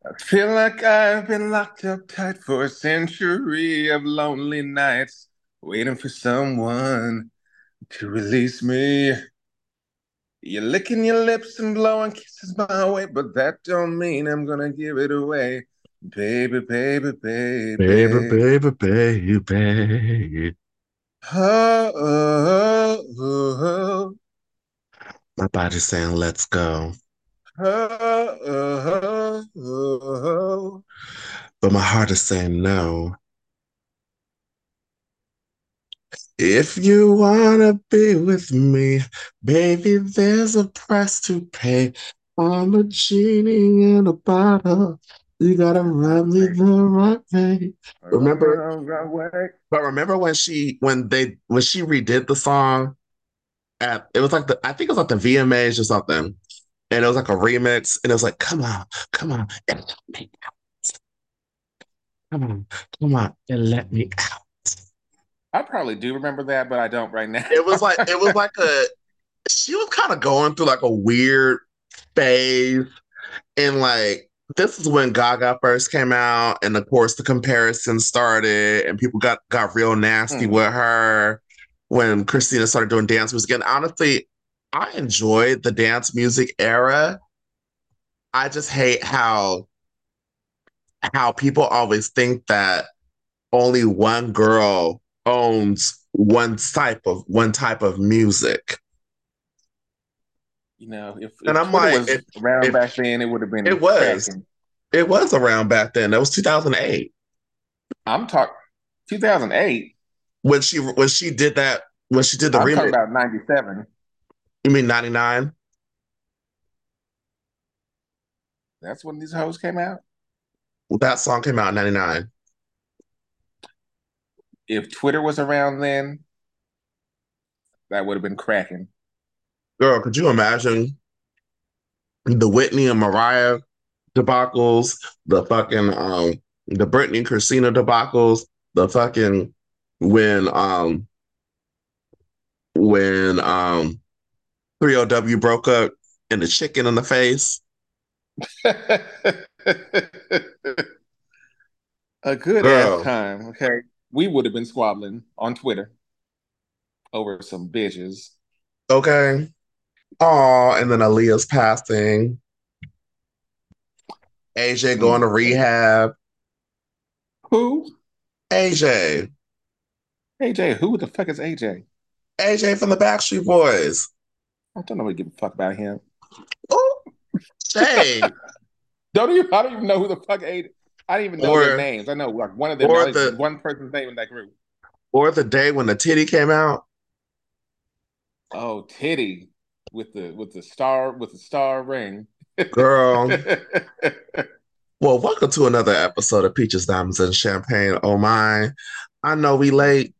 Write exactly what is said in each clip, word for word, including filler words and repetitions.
I feel like I've been locked up tight for a century of lonely nights, waiting for someone to release me. You're licking your lips and blowing kisses my way, but that don't mean I'm gonna give it away. Baby, baby, Baby, baby. baby, baby. Oh, oh, oh, My body's saying, let's go. oh, oh, oh, oh. But my heart is saying no. If you wanna be with me, baby, there's a price to pay. I'm a genie in a bottle. You gotta rub me the right way. Remember, but remember when she when they when she redid the song at it was like the I think it was like the V M As or something. And it was like a remix, and it was like, come on, come on, and let me out. Come on, come on, and let me out. I probably do remember that, but I don't right now. It was like it was like a she was kind of going through like a weird phase. And like this is when Gaga first came out, and of course the comparison started, and people got got real nasty Hmm. with her when Christina started doing dance music. And honestly, I enjoyed the dance music era. I just hate how how people always think that only one girl owns one type of one type of music. You know, if And if I'm Twitter like, was if around if back then, it would have been it was, cracking. it was around back then. That was two thousand eight I'm talking two thousand eight. when she when she did that when she did the I'm talking remix. about ninety-seven. You mean ninety-nine? That's when these hoes came out. That song came out in ninety-nine. If Twitter was around then, that would have been cracking. Girl, could you imagine the Whitney and Mariah debacles, the fucking um the Britney and Christina debacles, the fucking when um when um three O W broke up and the chicken in the face. A good ass Girl, time. Okay, we would have been squabbling on Twitter over some bitches. okay. Oh, and then Aaliyah's passing. A J going to Mm. rehab. Who? A J. A J. Who the fuck is A J? A J from the Backstreet Boys. I don't know what to give a fuck about him. Oh, Shay. Don't even. I don't even know who the fuck A. I don't even know their Or names. I know like one of them. or I the one person's name in that group. or the day when the titty came out. Oh, Titty with the with the star with the star ring. Girl. Well, welcome to another episode of Peaches, Diamonds, and Champagne. Oh my. I know we late.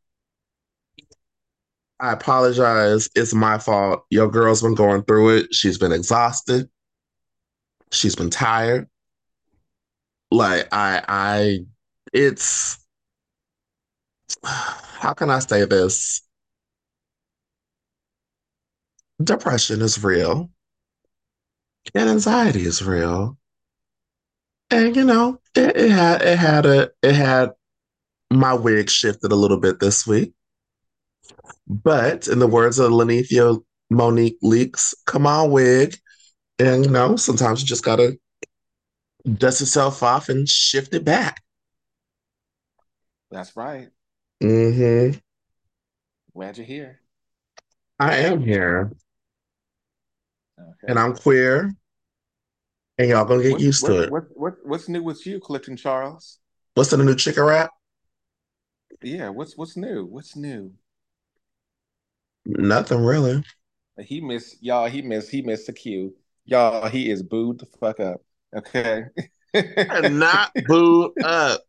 I apologize. It's my fault. Your girl's been going through it. She's been exhausted. She's been tired. Like I I it's how can I say this? Depression is real and anxiety is real. And you know, it, it had it had a it had my wig shifted a little bit this week. But in the words of Lenithia Monique Leaks, come on, wig. And you know, sometimes you just gotta dust yourself off and shift it back. That's right. Hmm. Glad you're here. I am here and Okay. I'm queer and y'all gonna get What's used to what it. what what what's new with you, Clifton Charles? What's in the new chicken wrap? Yeah, what's what's new? What's new? Nothing really. He missed y'all. He missed. He missed the cue. Y'all. He is booed the fuck up. Okay. And not booed up.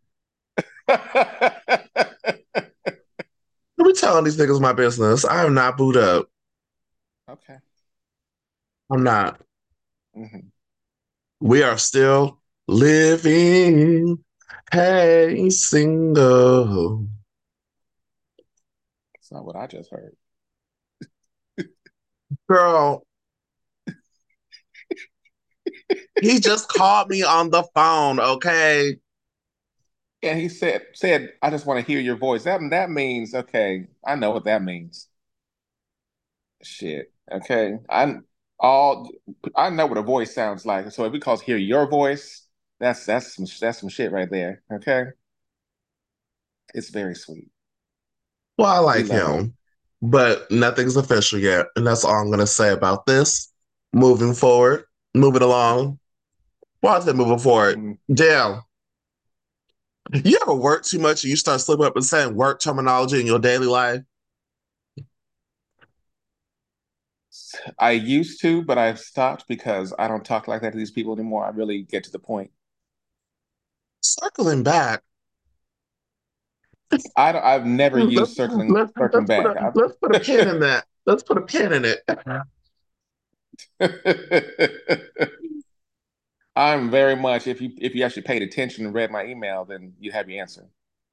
Let me telling these niggas my business. I am not booed up. Okay. I'm not. Hmm. We are still living. Hey, single. That's not what I just heard. Girl, He just called me on the phone, okay? And he said said, I just want to hear your voice. That that means, okay, I know what that means. Shit. Okay. I all I know what a voice sounds like. So if we call hear your voice, that's that's some that's some shit right there. Okay. It's very sweet. Well, I We like love it. him, but nothing's official yet. And that's all I'm going to say about this. Moving forward, moving along. Why is it moving forward? Mm. Damn. You ever work too much and you start slipping up and saying work terminology in your daily life? I used to, but I've stopped because I don't talk like that to these people anymore. I really get to the point. Circling back, I don't, I've never let's, used circling let's, circling let's put back. a let's put a pin in that. Let's put a pin in it. I, I'm very much if you if you actually paid attention and read my email, then you have your answer.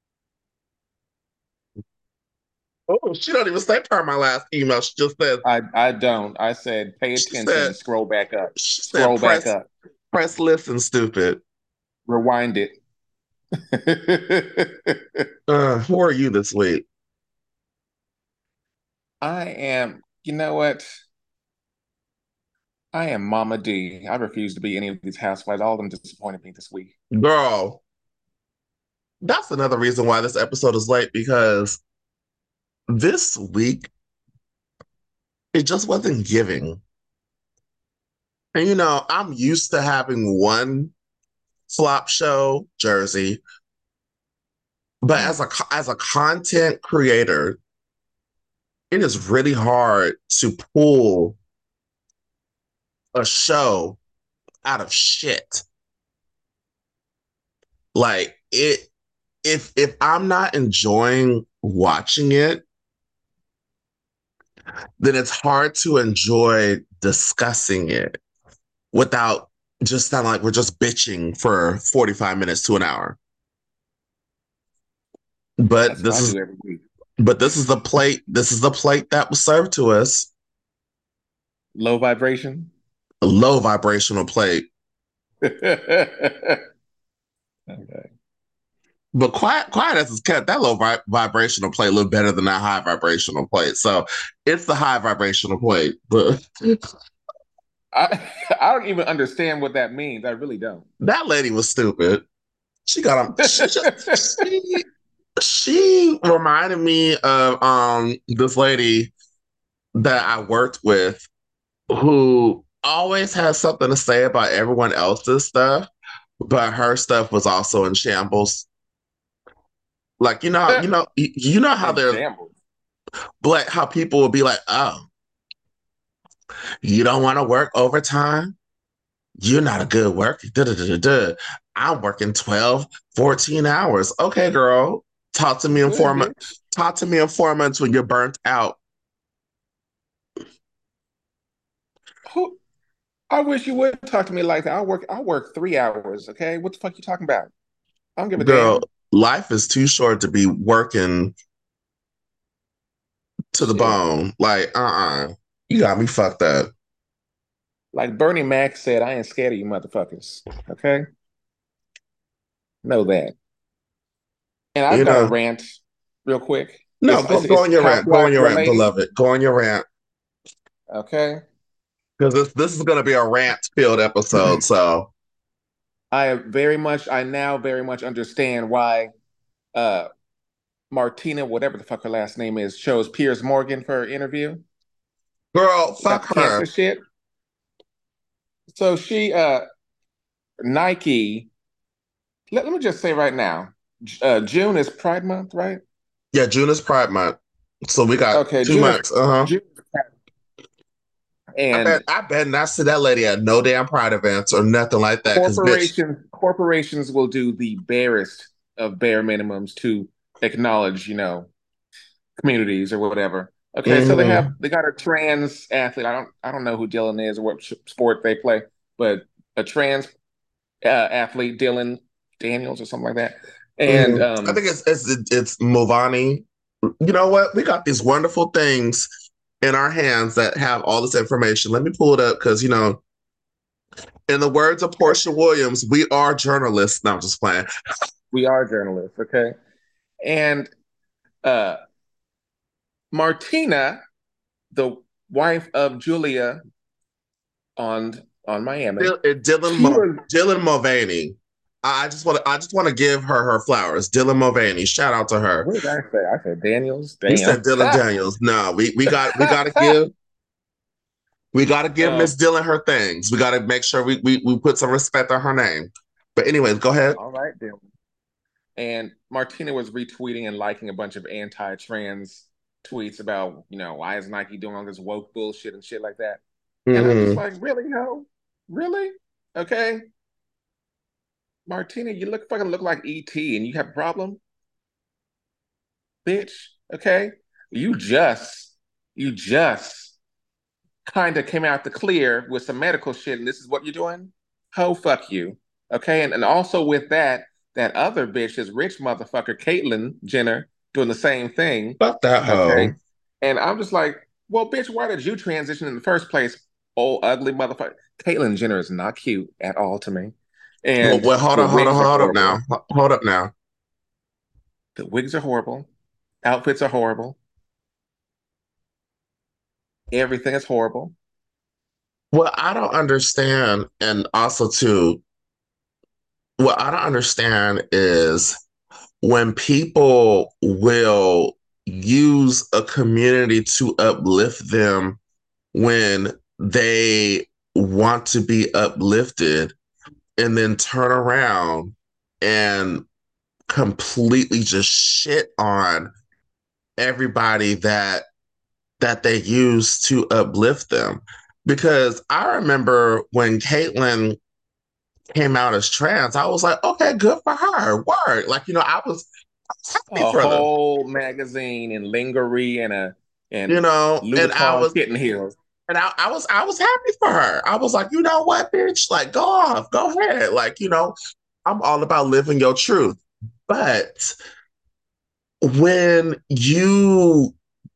Oh, she don't even say per my last email. She just says I I don't. I said pay she attention said and scroll back up. she said Scroll back press up. press listen, stupid. Rewind it. Uh, who are you this week? I am, you know what? I am Mama D. I refuse to be any of these housewives. All of them disappointed me this week. Girl, that's another reason why this episode is late because this week it just wasn't giving. And you know, I'm used to having one flop show, Jersey, but Mm. as a as a content creator, it is really hard to pull a show out of shit. Like it if if I'm not enjoying watching it, then it's hard to enjoy discussing it without just sounding like we're just bitching for forty-five minutes to an hour. But That's what this I is do every week. but this is the plate, this is the plate that was served to us. Low vibration. A low vibrational plate. Okay. But quiet, quiet as it's kept, that low vi- vibrational plate look better than that high vibrational plate. So it's the high vibrational plate. But I I don't even understand what that means. I really don't. that lady was stupid. She got him. She just she she reminded me of um this lady that I worked with who always has something to say about everyone else's stuff, but her stuff was also in shambles. Like you know, you know, you know how In there's shambles. like how people will be like, "Oh, you don't want to work overtime? You're not a good worker." Da, da, da, da, da. I'm working twelve, fourteen hours. Okay, girl. Talk to me in four Good, months. bitch. Talk to me in four months when you're burnt out. Who I wish you would talk to me like that. I'll work I'll work three hours, okay? What the fuck you talking about? I don't give a Girl, damn. life is too short to be working to the Shit. bone. Like, uh-uh. You got me fucked up. Like Bernie Mac said, I ain't scared of you motherfuckers. Okay? Know that. And I've You got a know? rant real quick. No, It's go it's, go it's on your rant. Go on housewife your rant, related. beloved. Go on your rant. Okay. Because this this is gonna be a rant filled episode. So I very much I now very much understand why uh Martina, whatever the fuck her last name is, chose Piers Morgan for her interview girl, about fuck the her. cancer shit. So she uh Nike, let, let me just say right now, uh June is Pride Month, right? Yeah, June is Pride Month. So we got Okay, two June is months. Uh-huh. June is Pride. I bet And I bet not see that lady at no damn pride events or nothing like that. Cause bitch, corporations corporations will do the barest of bare minimums to acknowledge, you know, communities or whatever. Okay, so they have hmm they got a trans athlete. I don't I don't know who Dylan is or what sport they play, but a trans uh, athlete, Dylan Daniels or something like that. And hmm I um, think it's it's it's Movani. You know what? We got these wonderful things in our hands that have all this information. Let me pull it up because you know In the words of Portia Williams, we are journalists. No, I'm just playing. We are journalists, okay? And uh, Martina, the wife of Julia on on Miami, Dylan she Mul- was. Dylan Mulvaney. I just want to I just want to give her her flowers. Dylan Mulvaney. Shout out to her. What did I say? I said Daniels. You said Damn. Dylan Daniels. No, we we got we got to give we got to give um, Miss Dylan her things. We got to make sure we, we we put some respect on her name. But anyways, go ahead. all right, Dylan. And Martina was retweeting and liking a bunch of anti-trans tweets about, you know, why is Nike doing all this woke bullshit and shit like that. And I'm just Hmm. like, really, no? Really? Okay. Martina, you look fucking look like E T and you have a problem? Bitch. Okay. You just, you just kind of came out the clear with some medical shit and this is what you're doing? Ho, fuck you. Okay. And, and also with that, that other bitch, this rich motherfucker, Caitlyn Jenner, doing the same thing. Fuck that hoe. Okay. And I'm just like, well, bitch, why did you transition in the first place? Old ugly motherfucker. Caitlyn Jenner is not cute at all to me. Well, And well, hold the on, hold on, wigs are hold up horrible. now. Hold up now. The wigs are horrible. Outfits are horrible. Everything is horrible. What I don't understand, and also too, what I don't understand is when people will use a community to uplift them when they want to be uplifted and then turn around and completely just shit on everybody that that they use to uplift them. Because I remember when Caitlyn came out as trans, I was like, okay, good for her. Word. Like, you know, I was, I was happy A for them, whole magazine and lingerie and a you and know, and I Louboutin was kitten heels. and I, I was I was happy for her. I was like, you know what, bitch? Like, go off, go ahead. Like, you know, I'm all about living your truth. But when you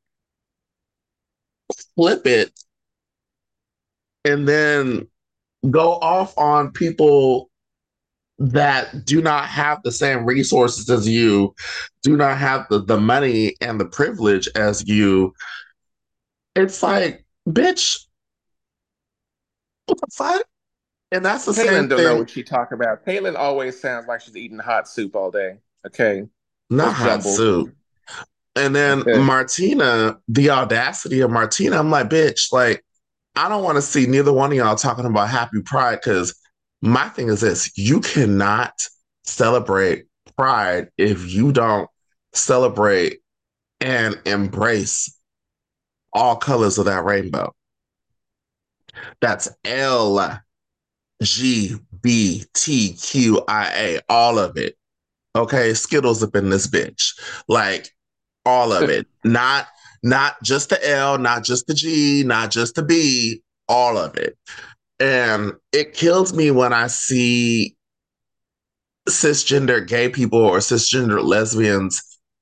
flip it and then go off on people that do not have the same resources as you, do not have the, the money and the privilege as you, it's like, bitch, what the fuck? And that's the same Caitlyn don't know thing, what she talk about. Caitlyn always sounds like she's eating hot soup all day. Okay. not That's hot jumbled. soup. And then Okay. Martina, the audacity of Martina, I'm like, bitch, like, I don't want to see neither one of y'all talking about happy pride because my thing is this you cannot celebrate pride if you don't celebrate and embrace all colors of that rainbow. That's L G B T Q I A, all of it. Okay, Skittles up in this bitch. Like all of it. Not not just the L, not just the G, not just the B, all of it. And it kills me when I see cisgender gay people or cisgender lesbians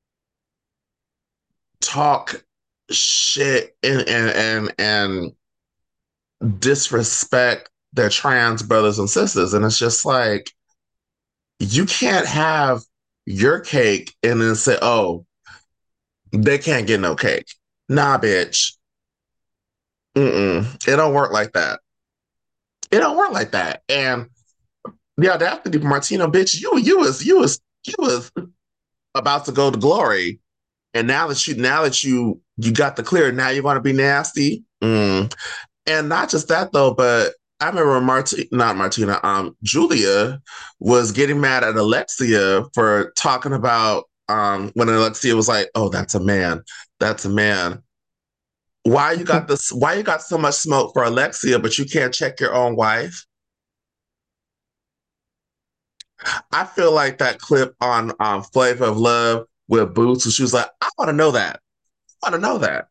talk shit and and and, and disrespect their trans brothers and sisters. And it's just like, you can't have your cake and then say, oh, they can't get no cake. Nah, bitch. Mm-mm. It don't work like that. It don't work like that. And the audacity, Martina, bitch, you you was you was you was about to go to glory. And now that you now that you you got the clear, now you want to be nasty. Mm. And not just that though, but I remember Martina, not Martina, um, Julia was getting mad at Alexia for talking about um when Alexia was like, "Oh, that's a man, that's a man." Why you got this? Why you got so much smoke for Alexia, but you can't check your own wife? I feel like that clip on um, Flavor of Love with Boots, she was like, "I want to know that. I want to know that."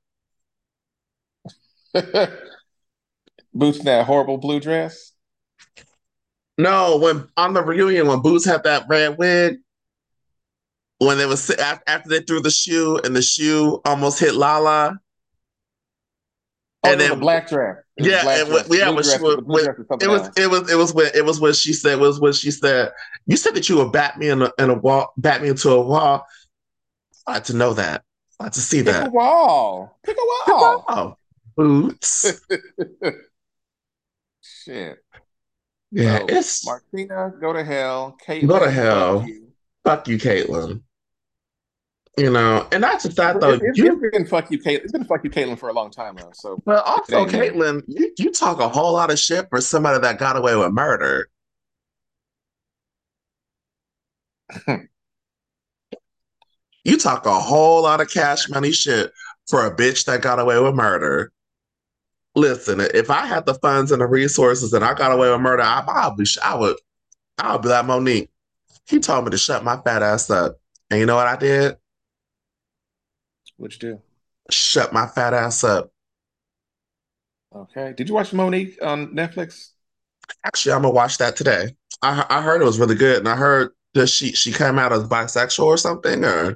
Boots in that horrible blue dress. No, when on the reunion when Boots had that red wig, when they was after they threw the shoe and the shoe almost hit Lala. Oh, And it was a then black dress. It was a yeah, black and when, dress. The yeah, blue when she dress, was the blue when, dress is it something was else. it was it was when it was when she said was when she said you said that you would bat me in a, in a wall, bat me into a wall. I like to know that. I like to see Pick a that. wall. Pick a wall. Wow, boots. Shit. Yeah, So it's Martina, go to hell. go to Caitlyn, fuck hell. you. Fuck you, Caitlyn. You know, and not just that though. It, it, You, it's been fuck you, Caitlyn. It's been fuck you, Caitlyn, for a long time though. So but it also ain't new. Caitlyn, you, you talk a whole lot of shit for somebody that got away with murder. You talk a whole lot of cash money shit for a bitch that got away with murder. Listen, if I had the funds and the resources and I got away with murder, I, I'll be, I would, I would be like Monique. He told me to shut my fat ass up, and you know what I did? What'd you do? Shut my fat ass up. Okay. Did you watch Monique on Netflix? Actually, I'm gonna watch that today. I, I heard it was really good, and I heard that she she came out as bisexual or something. Or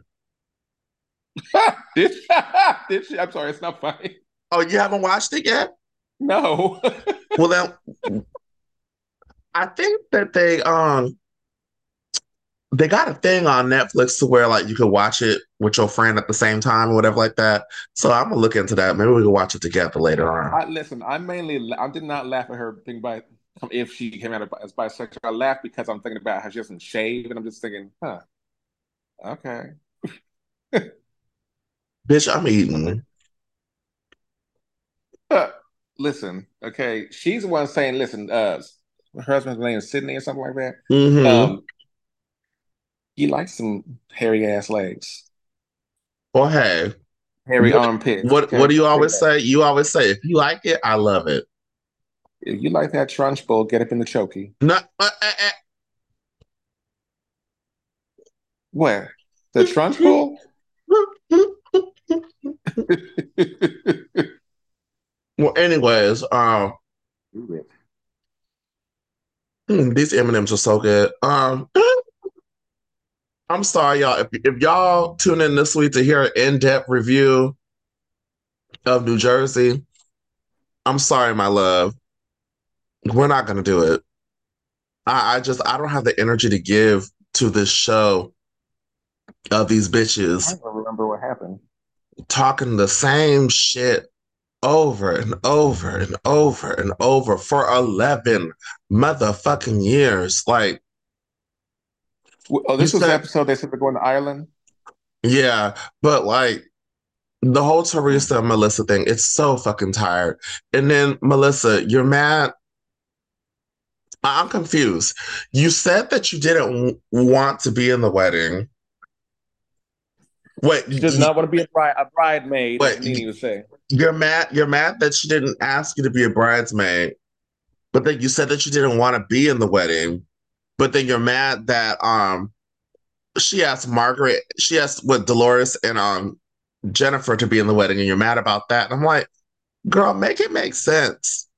Did she? Did she? I'm sorry, it's not funny. oh, you haven't watched it yet? No. Well, then I think that they um they got a thing on Netflix to where like you could watch it with your friend at the same time or whatever like that. So I'm gonna look into that. Maybe we can watch it together later on. I listen. I mainly I did not laugh at her being by if she came out as bisexual. I laughed because I'm thinking about how she doesn't shave, and I'm just thinking, huh, okay. Bitch, I'm eating. Uh, listen, okay. She's the one saying, listen, uh, her husband's name is Sydney or something like that. Mm-hmm. Um, he likes some hairy ass legs, Well, hey, hairy what armpits. what what Okay, do you say always that. say? You always say if you like it, I love it. If you like that trunch bowl, get up in the chokey. Not uh, uh, Where? The trunch bowl? uh. Well, anyways, um, hmm, these M and M's are so good. Um, I'm sorry, y'all. If, if y'all tune in this week to hear an in-depth review of New Jersey, I'm sorry, my love. We're not gonna do it. I, I just I don't have the energy to give to this show of these I bitches don't remember what happened. talking the same shit over and over and over and over for eleven motherfucking years. Like Oh, you this was the said, episode they said they're going to Ireland. yeah, but like the whole Hmm. Teresa and Melissa thing, it's so fucking tired. And then Melissa, you're mad. I- I'm confused. You said that you didn't w- want to be in the wedding. Wait, She does y- not want to be a bride, a bridemaid, as wait, Nene would say. you're mad. You're mad that she didn't ask you to be a bridesmaid, but then you said that you didn't want to be in the wedding. But then you're mad that um she asked Margaret, she asked what Dolores and um Jennifer to be in the wedding, and you're mad about that. And I'm like, girl, make it make sense.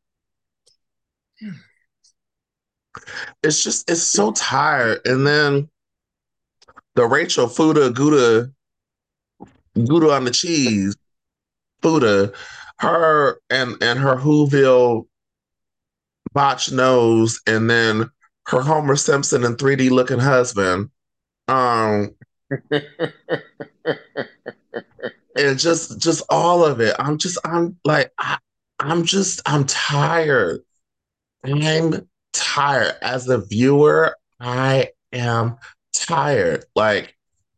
It's just it's so tired. And then the Rachel Fuda Gouda Gouda on the cheese Fuda, her and and her Whoville botch nose, and then her Homer Simpson and three D looking husband. Um, and just just all of it. I'm just I'm like I, I'm just I'm tired. I'm tired. As a viewer, I am tired. Like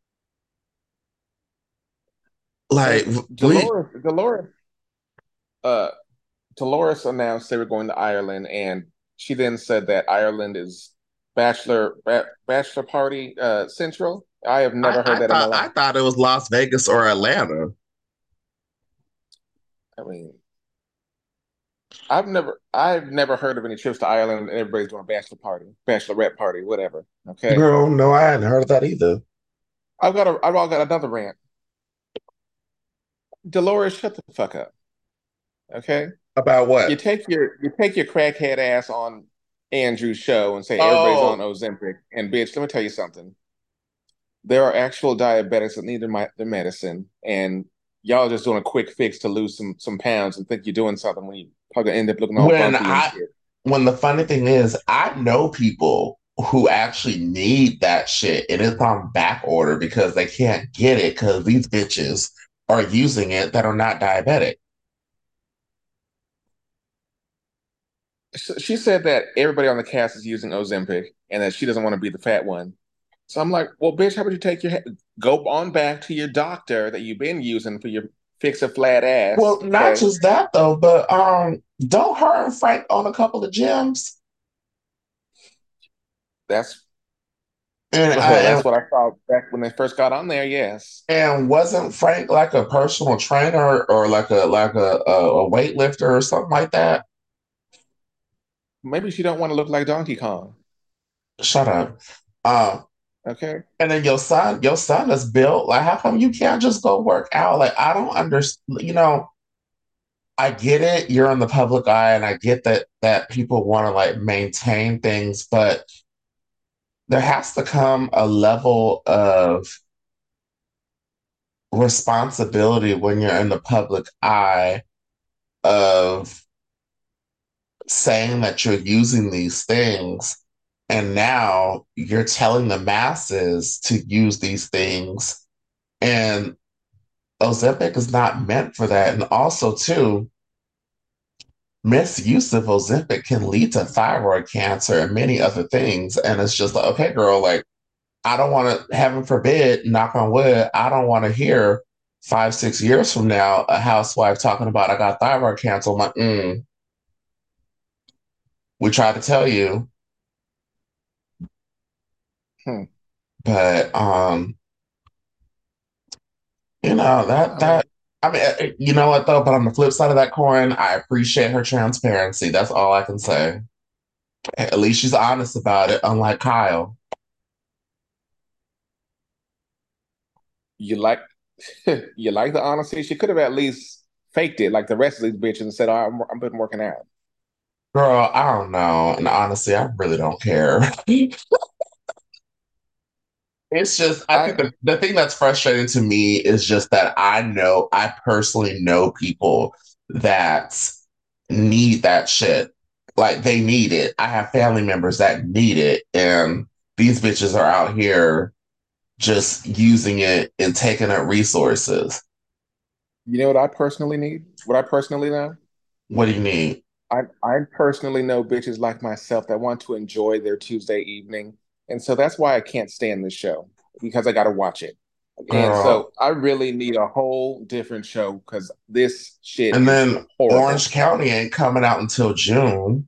like And we Dolores, Dolores, uh, Dolores announced they were going to Ireland, and she then said that Ireland is bachelor ba bachelor party uh, central. I have I, never heard I that in my thought I life. thought it was Las Vegas or Atlanta. I mean, I've never I've never heard of any trips to Ireland and everybody's doing a bachelor party, bachelorette party, whatever. Okay, Girl, no, I hadn't heard of that either. I've got a I've all got another rant. Dolores, shut the fuck up. Okay, About you what? take your you take your crackhead ass on Andrew's show and say everybody's on Oh, Ozempic, and bitch, let me tell you something. There are actual diabetics that need their, their medicine, and y'all just doing a quick fix to lose some some pounds and think you're doing something when you probably gonna end up looking all When bumpy and I shit. when the funny thing is, I know people who actually need that shit and it's on back order because they can't get it because these bitches are using it that are not diabetic. So she said that everybody on the cast is using Ozempic and that she doesn't want to be the fat one. So I'm like, well, bitch, how about you take your go on back to your doctor that you've been using for your fix a flat Well, ass, not okay? just that though, but um, don't her and Frank own a couple of gyms? That's And well, I that's and, what I thought back when they first got on there. Yes, and wasn't Frank like a personal trainer or like a like a, a, a weightlifter or something like that? maybe she don't want to look like Donkey Kong. Shut up. Um, Okay, and then your son, your son is built. Like, how come you can't just go work out? Like, I don't understand. You know, I get it. You're in the public eye, and I get that that people want to like maintain things, but there has to come a level of responsibility when you're in the public eye of saying that you're using these things. And now you're telling the masses to use these things. And Ozempic is not meant for that. And also, too, misuse of Ozempic can lead to thyroid cancer and many other things. And it's just like, okay, girl, like, I don't want to, heaven forbid, knock on wood, I don't want to hear five, six years from now a housewife talking about, I got thyroid cancer. I'm like, mm, we tried to tell you, hmm. but um, you know, that I mean, that I mean, uh, you know what though? But on the flip side of that coin, I appreciate her transparency. That's all I can say. At least she's honest about it, unlike Kyle. you like you like the honesty. She could have at least faked it like the rest of these bitches and said, oh, I'm, I've been working out. Girl, I don't know. And honestly, I really don't care. It's just, I think I the, the thing that's frustrating to me is just that I know, I personally know people that need that shit. Like they need it. I have family members that need it. And these bitches are out here just using it and taking up resources. You know what I personally need? What I personally know? What do you need? I I personally know bitches like myself that want to enjoy their Tuesday evening, and so that's why I can't stand this show because I got to watch it. And Girl. so I really need a whole different show because this shit And is then horrible. Orange County ain't coming out until June.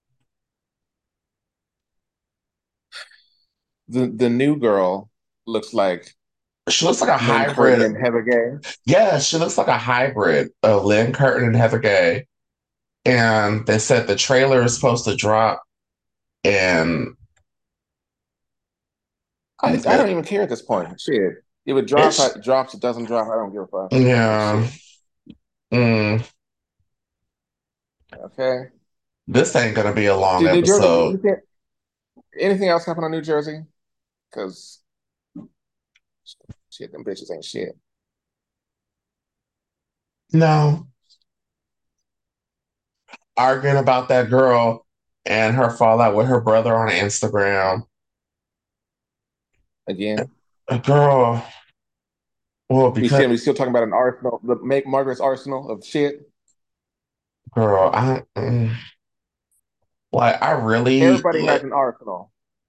The the new girl looks like She looks like a Lynn Curtin hybrid. and Heather Gay. Yeah, she looks like a hybrid of Lynn Curtin and Heather Gay. And they said the trailer is supposed to drop and I I don't even care at this point. Shit, if it drops, it's it drops. It doesn't drop. I don't give a fuck. yeah. Shit. Mm, Okay. this ain't gonna be a long Did New Jersey? episode. Anything, anything else happen on New Jersey? Because shit, them bitches ain't shit. No, arguing about that girl and her fallout with her brother on Instagram. Again, A girl, well, we because still we still talking about an arsenal, the make Margaret's arsenal of shit. girl, I mm, like I really Everybody has like an arsenal.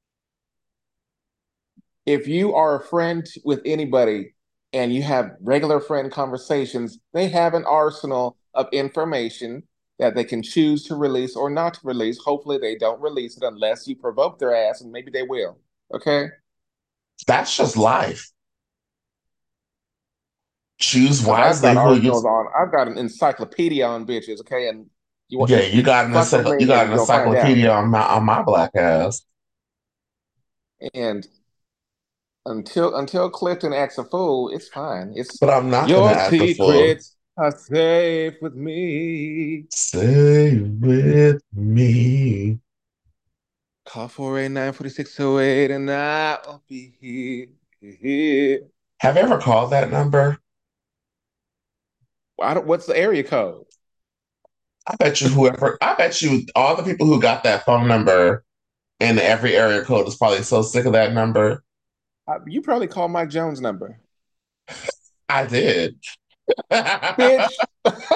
If you are a friend with anybody and you have regular friend conversations, they have an arsenal of information that they can choose to release or not to release. Hopefully, they don't release it unless you provoke their ass, and maybe they will. Okay. that's just life. Choose Because I've wisely got who you. arsenals on, I've got an encyclopedia on bitches. Okay. And you want Yeah, you, you you got an fuck with encycl- you me got and an you'll find out. encyclopedia on my on my black ass. And until until Clifton acts a fool, it's fine. It's But I'm not gonna your act a fool. secrets are safe with me. Stay with me. Call four eight nine four six zero eight and I'll be here. Here. Have you ever called that number? I don't, what's the area code? I bet you whoever, I bet you all the people who got that phone number in every area code is probably so sick of that number. Uh, you probably call Mike Jones' number. I did. Bitch.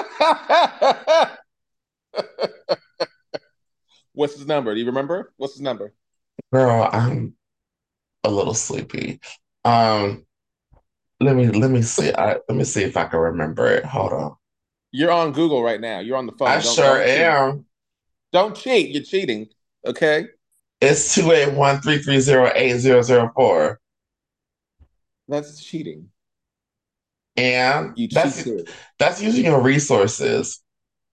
What's his number? Do you remember? What's his number? Girl, I'm a little sleepy. Um, let me let me see. I let me see if I can remember it. Hold on. You're on Google right now. You're on the I phone. Don't sure don't cheat. am. Don't cheat. You're cheating. Okay? It's two eight one three three zero eight zero zero four. That's cheating. And You that's cheated. that's using your resources.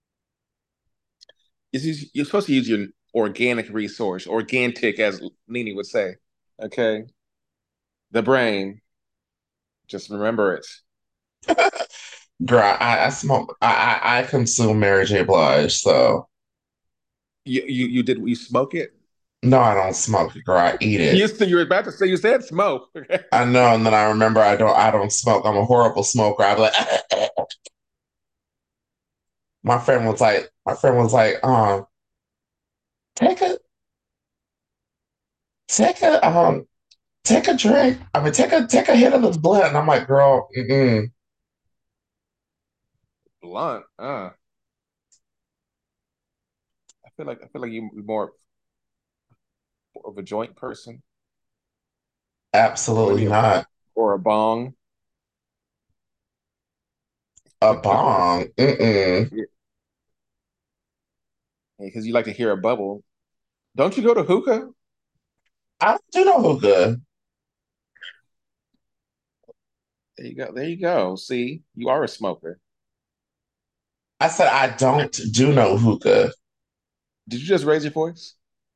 It's, us- you're supposed to use your organic resource, organic, as Nini would say. Okay? The brain. Just remember it. Girl, I, I smoke I, I I consume Mary J. Blige, so You you you did you smoke it? no, I don't smoke, girl. I eat You it. used to, you were about to say you said smoke. I know, and then I remember I don't I don't smoke. I'm a horrible smoker. I'd be like, my friend was like, my friend was like, um, take a take a um take a drink. I mean, take a take a hit of this blunt. And I'm like, girl, mm-mm. Blunt. Uh, I feel like I feel like you're more of a joint person, or Absolutely maybe a not. or a bong. A bong. Mm-mm. Because you like to hear a bubble. Don't you go to hookah? I do know hookah. There you go. There you go. See, you are a smoker. I said I don't do no hookah. Did you just raise your voice?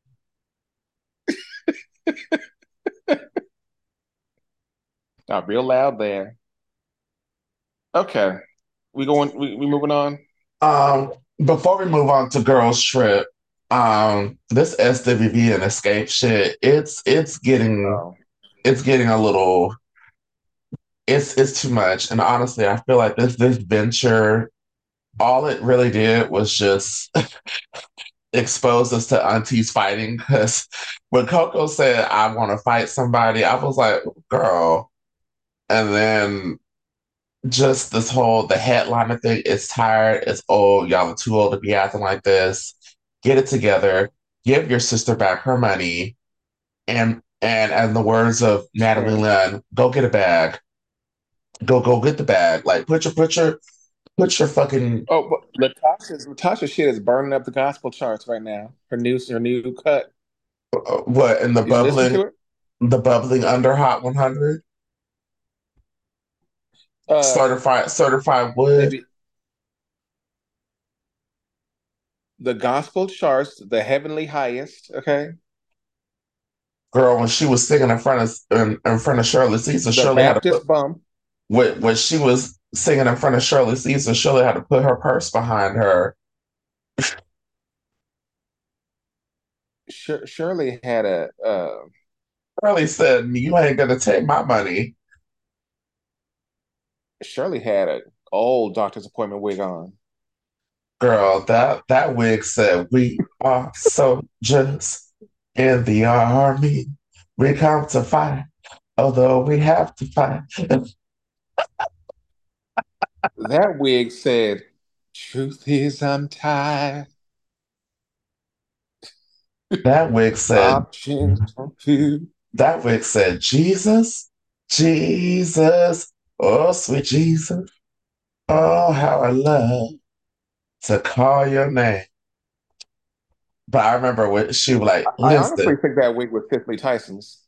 Not real loud there. Okay, we going. We, we moving on. Um, before we move on to girls trip, um, this S W V and escape shit, it's it's getting Oh, it's getting a little it's it's too much. And honestly, I feel like this this venture, all it really did was just expose us to aunties fighting. Because when Coco said, I want to fight somebody, I was like, girl. And then just this whole the headliner thing, it's tired, it's old, y'all are too old to be acting like this. Get it together, give your sister back her money, and and and the words of Natalie sure. Lynn, go get a bag. Go go get the bag. Like put your put your put your fucking Oh, but Latasha's Latasha shit is burning up the gospel charts right now. Her new her new cut. uh, what in the Did you listen to bubbling it? the bubbling under hot one hundred Uh, certified certified wood. maybe the gospel charts, the heavenly highest. Okay, Girl, when she was singing in front of in, in front of Shirley Caesar, the Shirley had to put Baptist bump. when, when she was singing in front of Shirley Caesar, Shirley had to put her purse behind her. Sh- Shirley had a uh, Shirley said, "You ain't gonna take my money." Shirley had a old doctor's appointment wig on. Girl, that that wig said, "We are soldiers in the army. We come to fight, although we have to fight." That wig said, "Truth is, I'm tired. That wig said, Options are few." that wig said, "Jesus, Jesus, oh sweet Jesus, oh how I love to call your name." But I remember when she was like, I honestly "Listen." think that wig was Cicely Tyson's.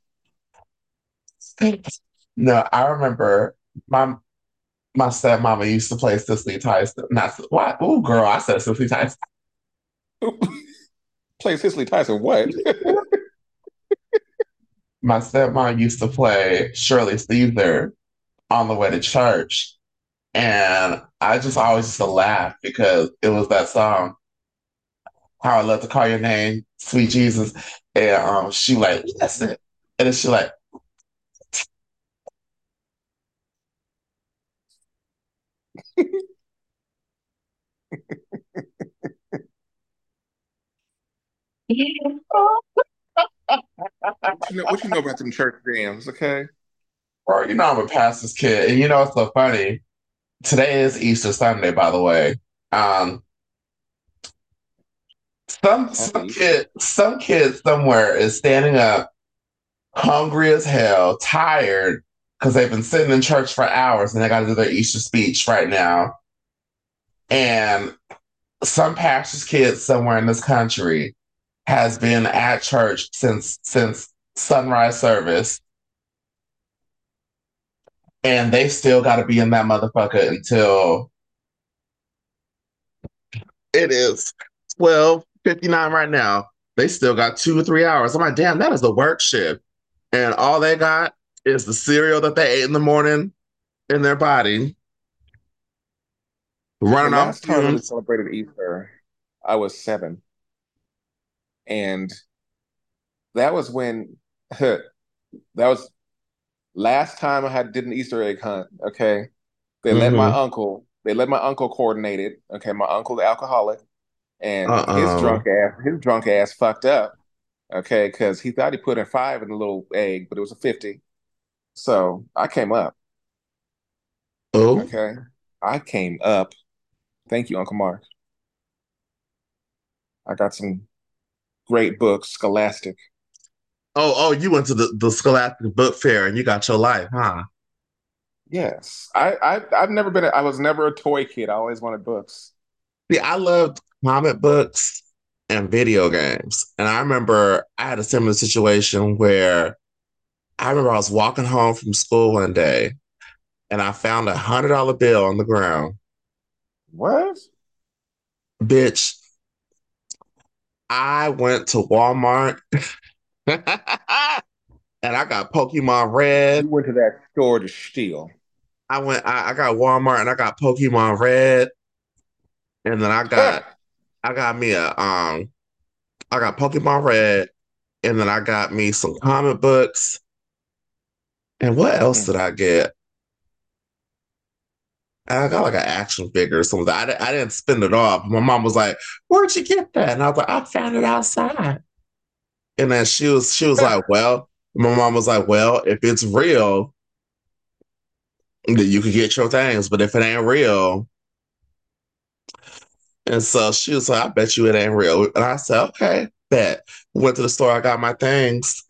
No, I remember my my stepmama used to play Cicely Tyson. Not why? Oh, girl, I said Cicely Tyson. Play Cicely Tyson. What? My stepmom used to play Shirley Caesar on the way to church, and I just always used to laugh because it was that song, "How I Love to Call Your Name, Sweet Jesus," and um, she like listen, and then she like, What you know? What you know about them church jams? Okay. Or you know I'm a pastor's kid, and you know it's so funny. Today is Easter Sunday, by the way. Um, some Happy some Easter. kid some kid somewhere is standing up, hungry as hell, tired because they've been sitting in church for hours and they got to do their Easter speech right now. And some pastor's kid somewhere in this country has been at church since since sunrise service, and they still got to be in that motherfucker until it is twelve fifty nine right now. They still got two or three hours. I'm like, damn, that is the work shift, and all they got is the cereal that they ate in the morning in their body, The running on last time I really fumes. celebrated Easter, I was seven, and that was when that was last time I had did an Easter egg hunt. Okay, they let my Mm-hmm. uncle. They let my uncle coordinate it. Okay, my uncle, the alcoholic, and his Uh-oh. drunk ass, his drunk ass fucked up. Okay, because he thought he put in five in the little egg, but it was a fifty. So I came up. Oh. Okay, I came up. Thank you, Uncle Mark. I got some great books, Scholastic. Oh, oh, you went to the, the Scholastic Book Fair and you got your life, huh? Yes, I, I I've never been. A, I was never a toy kid. I always wanted books. See, I loved comic books and video games. And I remember I had a similar situation where I remember I was walking home from school one day and I found a hundred dollar bill on the ground. What? Bitch, I went to Walmart and I got Pokemon Red. You went to that store to steal. I went, I, I got Walmart and I got Pokemon Red. And then I got I got me a um I got Pokemon Red, and then I got me some comic books. And what else did I get? I got like an action figure or something. I, di- I didn't spend it all. My mom was like, "Where'd you get that?" And I was like, "I found it outside." And then she was she was like, "Well," my mom was like, "Well, if it's real, then you could get your things. But if it ain't real," and so she was like, "I bet you it ain't real." And I said, "Okay, bet." Went to the store. I got my things.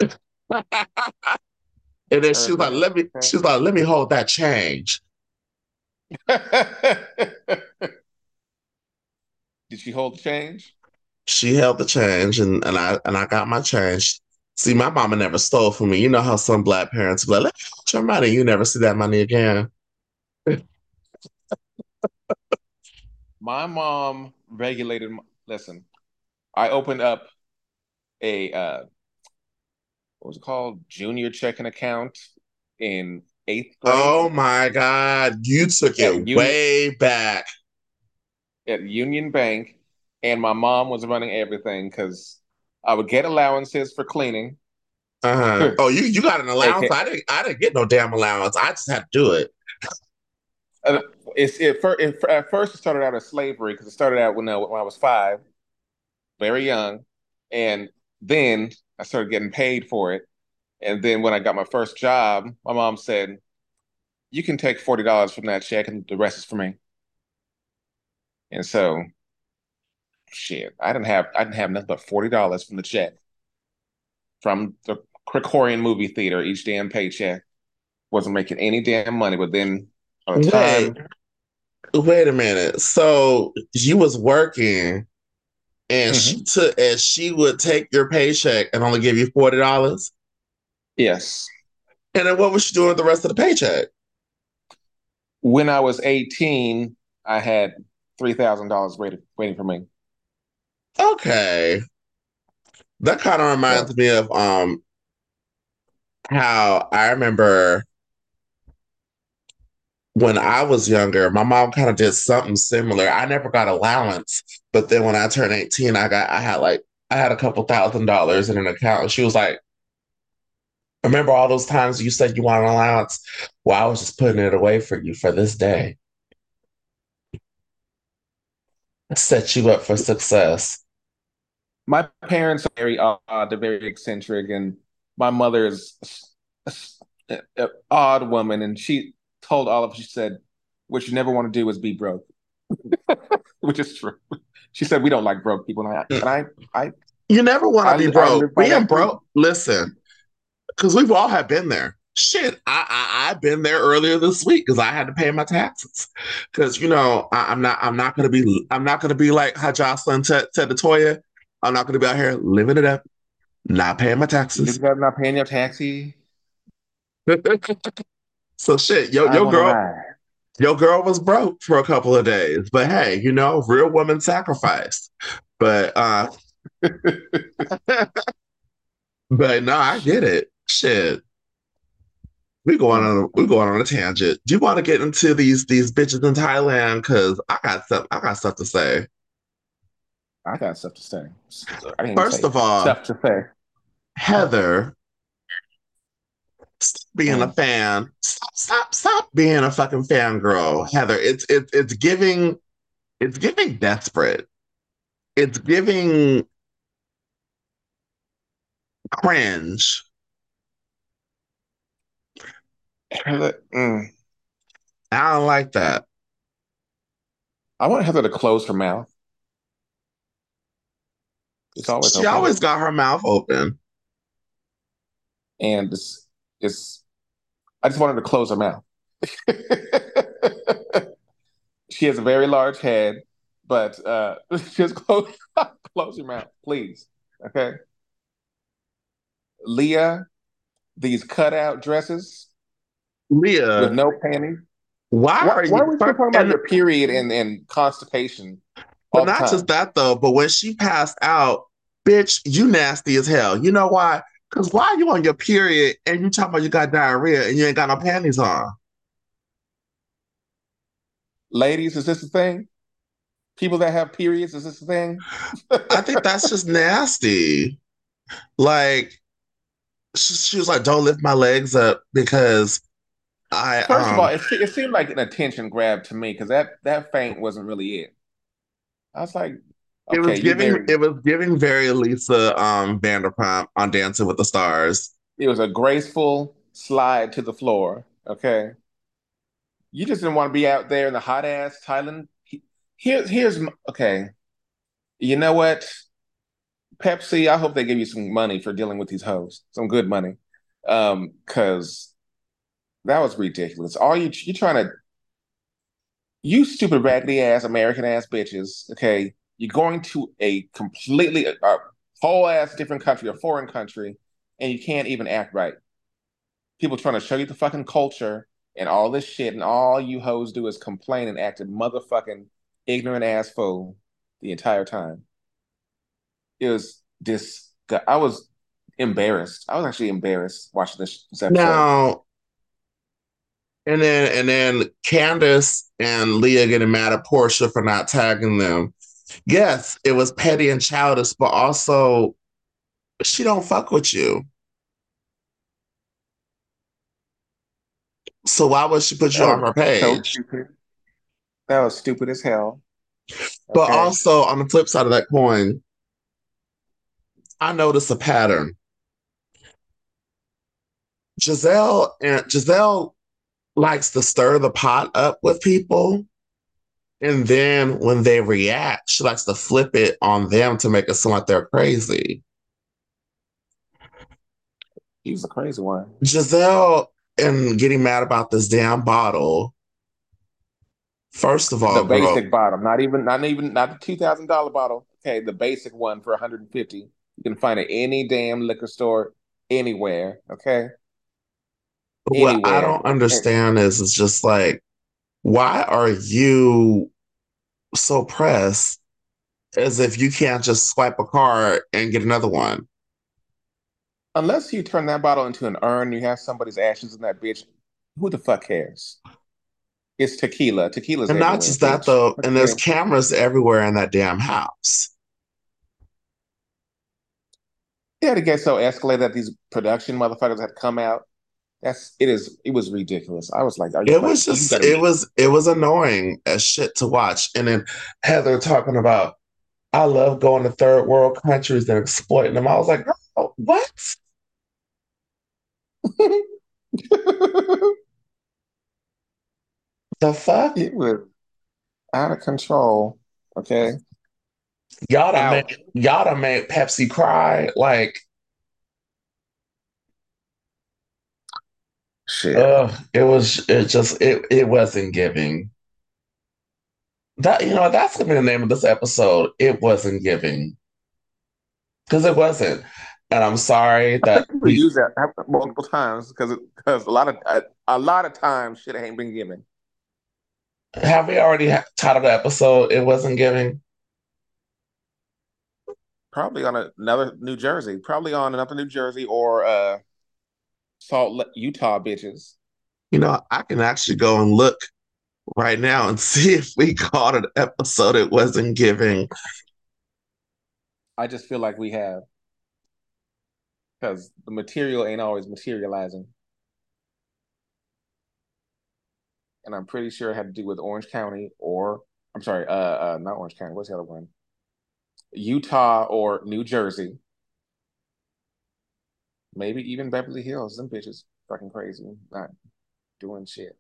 And then she Heard was like, that. let me, Okay. she was like, let me hold that change. Did she hold the change? She held the change and, and I and I got my change. See, my mama never stole from me. You know how some black parents be like, let me hold your money. You never see that money again. My mom regulated. My, listen, I opened up a uh, what was it called? Junior checking account in eighth grade Oh my God. You took at it Union way back. at Union Bank, and my mom was running everything because I would get allowances for cleaning. Uh-huh. Oh, you you got an allowance? Okay, I didn't I didn't get no damn allowance. I just had to do it. uh, it's it, fir- it at first it started out as slavery because it started out when, uh, when I was five, very young, and then I started getting paid for it. And then when I got my first job, my mom said, "You can take forty dollars from that check, and the rest is for me." And so, shit, I didn't have I didn't have nothing but forty dollars from the check from the Krikorian movie theater each damn paycheck. Wasn't making any damn money, but then by the Wait, time, wait a minute. So you was working and she Mhm. took and she would take your paycheck and only give you forty dollars. Yes, And then what was she doing with the rest of the paycheck? when I was eighteen, I had three thousand dollars waiting waiting for me. Okay. That kind of Yeah. reminds me of um how I remember when I was younger, my mom kind of did something similar. I never got allowance, but then when I turned eighteen, I got I had like I had a couple thousand dollars in an account. And she was like, remember all those times you said you want an allowance? Well, I was just putting it away for you for this day. Set you up for success. My parents are very odd, they're very eccentric, and my mother is an odd woman, and she told Olive, she said, "What you never want to do is be broke," which is true. She said, "We don't like broke people," and I and I I You never want to I, be I broke. live by Being that too. broke, listen, because we've all have been there. Shit, I, I I've been there earlier this week because I had to pay my taxes. Because you know I, I'm not I'm not gonna be I'm not gonna be like how Jocelyn said said to Toya. I'm not gonna be out here living it up, not paying my You taxes. live up not paying your taxi. So shit, yo I your want to girl ride. your girl was broke for a couple of days, but hey, you know, real woman sacrificed. But uh, but no, I get it. Shit. We going Mm, on a, we mm. going on a tangent. Do you want to get into these these bitches in Thailand? Cause I got stuff I got stuff to say. I got stuff to say. I didn't even First say of all, stuff to say. Heather, stop being a Mm. fan. Stop, stop, stop being a fucking fangirl, Heather. It's it's it's giving it's giving desperate. It's giving cringe. Heather, mm. I don't like that. I want Heather to close her mouth. It's always She open, always got her mouth open. and it's it's. I just want her to close her mouth. She has a very large head, but uh, just close close your mouth, please. Okay, Leah, these cutout dresses with Leah, no panties. why Why, are why you are we still talking about and your period and, and constipation but all the not just time? that though, but when she passed out, bitch, you nasty as hell. You know why? Because why are you on your period and you talking about you got diarrhea and you ain't got no panties on? Ladies, is this a thing? People that have periods, is this a thing? I think that's just nasty. Like she, she was like, "Don't lift my legs up because I First of all, um." it, se- it seemed like an attention grab to me because that that faint wasn't really it. I was like, It okay, was you giving very. it was giving very Lisa um Vanderpump on Dancing with the Stars. It was a graceful slide to the floor. Okay, you just didn't want to be out there in the hot ass Thailand. Here's here's m- okay. You know what, Pepsi? I hope they give you some money for dealing with these hoes, some good money, um, because that was ridiculous. All you you trying to you stupid raggedy ass American ass bitches. Okay, you're going to a completely a, a whole ass different country, a foreign country, and you can't even act right. People trying to show you the fucking culture and all this shit, and all you hoes do is complain and act a motherfucking ignorant ass fool the entire time. It was this. I was embarrassed. I was actually embarrassed watching this, this episode. Now and then and then Candace and Leah getting mad at Portia for not tagging them. Yes, it was petty and childish, but also she don't fuck with you. So why would she put you That on was her so page? stupid. That was stupid as hell. But Okay. also on the flip side of that coin, I noticed a pattern. Giselle and Giselle likes to stir the pot up with people. And then when they react, she likes to flip it on them to make it sound like they're crazy. He was a crazy one. Giselle and getting mad about this damn bottle. First of The all, girl, basic bottle, not even, not even, not the two thousand dollar bottle. Okay, the basic one for one hundred fifty. You can find it any damn liquor store, anywhere. Okay, what I anywhere. don't And understand is it's just like, why are you so pressed as if you can't just swipe a card and get another one? unless you turn that bottle into an urn, you have somebody's ashes in that bitch. Who the fuck cares? It's tequila. Tequila's And not everywhere, just that bitch. though, What and you there's mean? cameras everywhere in that damn house. They had to get so escalated that these production motherfuckers had come out. That's it is it was ridiculous. I was like, are you It like was you just, gotta it be was, it was annoying as shit to watch. And then Heather talking about, I love going to third world countries and exploiting them. I was like, oh, what the fuck? It was out of control. Okay. Y'all done made Out. y'all done made Pepsi cry. Like, Shit. uh, it was it just it it wasn't giving. That you know, that's gonna be the name of this episode. It wasn't giving. Because it wasn't. And I'm sorry I that think we we use that multiple times because because a lot of a, a lot of times shit ain't been given. have we already ha- titled the episode. It wasn't giving. Probably on a, another New Jersey. Probably on another New Jersey or uh Salt Lake, Utah bitches. You know, I can actually go and look right now and see if we called an episode. It wasn't giving. I just feel like we have because the material ain't always materializing. And I'm pretty sure it had to do with Orange County or I'm sorry, uh, uh not Orange County. What's the other one? Utah or New Jersey. Maybe even Beverly Hills. Them bitches fucking crazy. Not doing shit.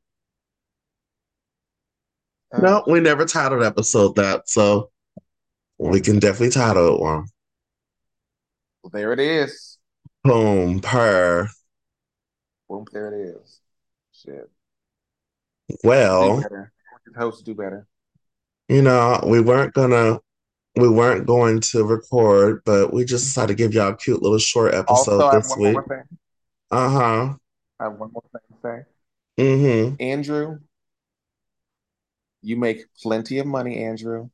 Uh, No, we never titled episode that. So we can definitely title it one. well, there it is. Boom, per. Boom, there it is. Shit. Do Well, better. Hosts do better. you know, we weren't gonna we weren't going to record, but we just decided to give y'all a cute little short Also, episode I have this one week. more thing. Uh-huh. I have one more thing to say. Mm-hmm. Andrew, you make plenty of money, Andrew.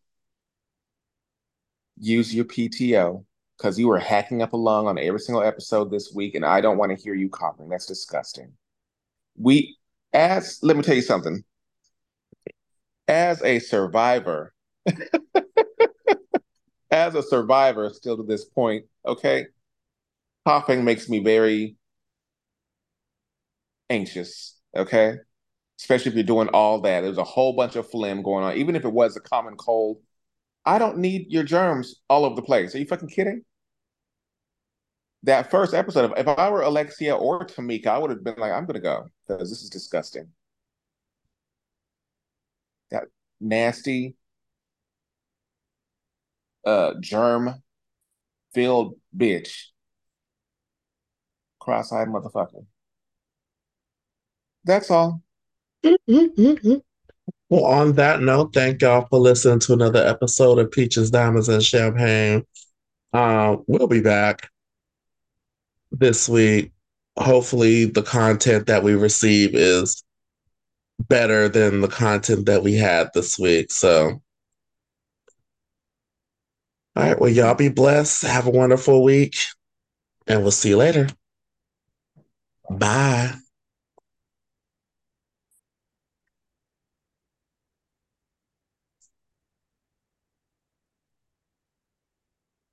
Use your P T O because you were hacking up along on every single episode this week, and I don't want to hear you coughing. That's disgusting. We, as, let me tell you something. As a survivor, as a survivor, still to this point, okay, coughing makes me very anxious, okay? Especially if you're doing all that. There's a whole bunch of phlegm going on. Even if it was a common cold, I don't need your germs all over the place. Are you fucking kidding? That first episode, if I were Alexia or Tamika, I would have been like, I'm gonna go because this is disgusting. That nasty, uh, germ filled bitch, cross-eyed motherfucker. That's all. Well, on that note, thank y'all for listening to another episode of Peaches, Diamonds, and Champagne. Um, we'll be back this week. Hopefully, the content that we receive is better than the content that we had this week. So, all right. Well, y'all be blessed. Have a wonderful week, and we'll see you later. Bye.